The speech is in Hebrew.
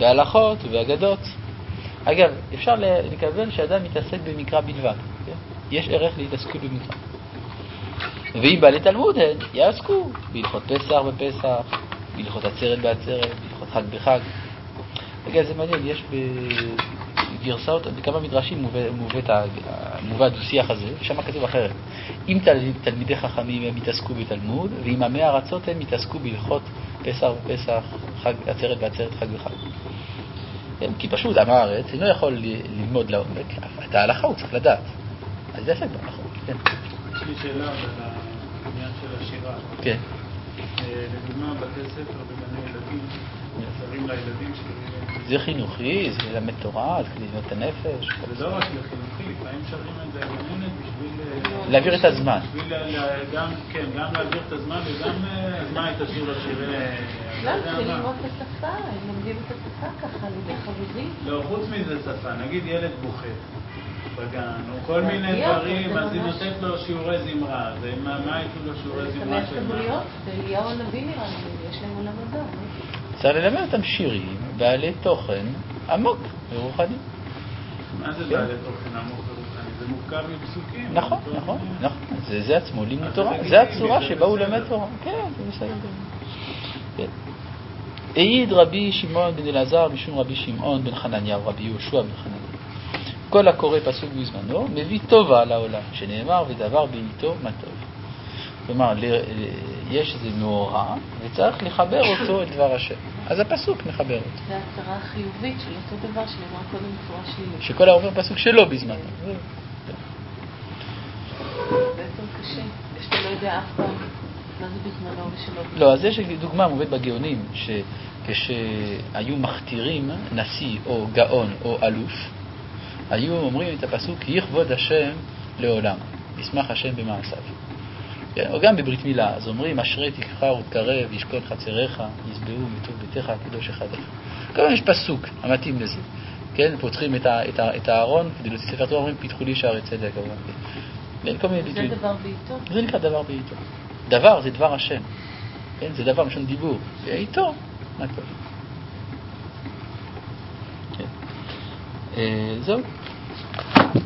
בהלכות ובאגדות. אגב, אפשר לקבל שאדם מתעסק במקרא בלבד. כן? יש ערך להתעסקות במקרא. ואם בעלי תלמוד הן, יעסקו בהלכות פסח בפסח, בהלכות עצרת בעצרת, בהלכות חג בחג. אגב, זה מעניין, יש בגרסאות, בכמה מדרשים מובא הדו-שיח הזה, ושם כתוב אחרת. אם תלמידי חכמים הם יתעסקו בתלמוד, ואם עמי ארצות הם יתעסקו בהלכות פסח ופסח, עצרת בעצרת, חג וחג. כי פשוט עם הארץ אינו יכול ללמוד לעומק, את ההלכה הוא צריך לדעת. אז זה יעסק בהלכות. כן. יש לי שאלה על העניין של השירה. כן. לדוגמה, בתי ספר ובגני ילדים, שרים לילדים זה חינוכי, זה ללמד תורה, זה כדי לבנות את הנפש. זה לא רק לחינוכי, לפעמים שרים את זה גננת בשביל... להעביר את הזמן. גם להעביר את הזמן וגם הזמן את השיר לשירי... לא, זה ללמוד את השפה, הם לומדים את השפה ככה, לחברים. לא, חוץ מזה שפה, נגיד ילד בוכה בגן, או כל מיני דברים, אז היא נותנת לו שיעורי זמרה, מה ייתנו לו שיעורי זמרה של מה? ואליהו הנביא נראה לי, יש להם עולם הבא. צריך ללמד אותם שירים בעלי תוכן עמוק ורוחני. מה זה בעלי תוכן עמוק ורוחני? זה מורכב מפסוקים. נכון. זה עצמו לימוד תורה. זה הצורה שבה הוא למד תורה. כן, זה בסדר. העיד רבי שמעון בן אלעזר משום רבי שמעון בן חנניה או רבי יהושע בן חנניה. כל הקורא פסוק בזמנו מביא טובה לעולם, שנאמר ודבר בעיתו מה טוב. כלומר, יש איזה מאורע וצריך לחבר אותו אל דבר השם. אז הפסוק מחבר אותו. זה הצרה החיובית של אותו דבר שנאמר קודם בצורה שלילית. שכל העובר פסוק שלו בזמנו. בעצם קשה, שאתה לא יודע אף פעם מה זה בזמנו ושלו. לא, אז יש דוגמה מובאת בגאונים, שכשהיו מכתירים נשיא או גאון או אלוף, היו אומרים את הפסוק יכבוד השם לעולם, ישמח השם במעשיו. או גם בברית מילה, אז אומרים אשרי תבחר ותקרב, ישכון חצריך, ישבעו מטוב ביתך הקדוש אחד. כמובן יש פסוק המתאים לזה. כן, פותחים את הארון כדי להוציא ספר תורה, אומרים פיתחו לי שערי צדק. זה דבר בעיתו? זה נקרא דבר בעיתו. דבר זה דבר השם. כן, זה דבר משון דיבור. בעיתו, מה טוב. כן. זהו.